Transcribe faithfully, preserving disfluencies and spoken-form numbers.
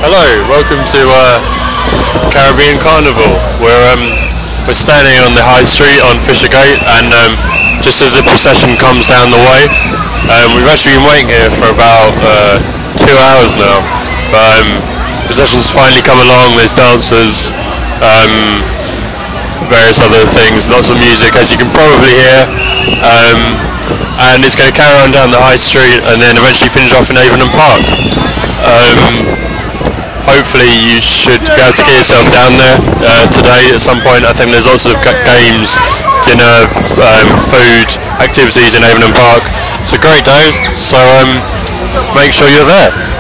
Hello, welcome to uh, Caribbean Carnival. We're um, we're standing on the High Street on Fishergate, and um, just as the procession comes down the way, um, we've actually been waiting here for about uh, two hours now. But um, the procession's finally come along. There's dancers, um, various other things, lots of music, as you can probably hear. Um, and it's going to carry on down the High Street and then eventually finish off in Avon Park. Um, Hopefully you should be able to get yourself down there uh, today at some point. I think there's lots of games, dinner, um, food, activities in Avon Park. It's a great day, so um, make sure you're there.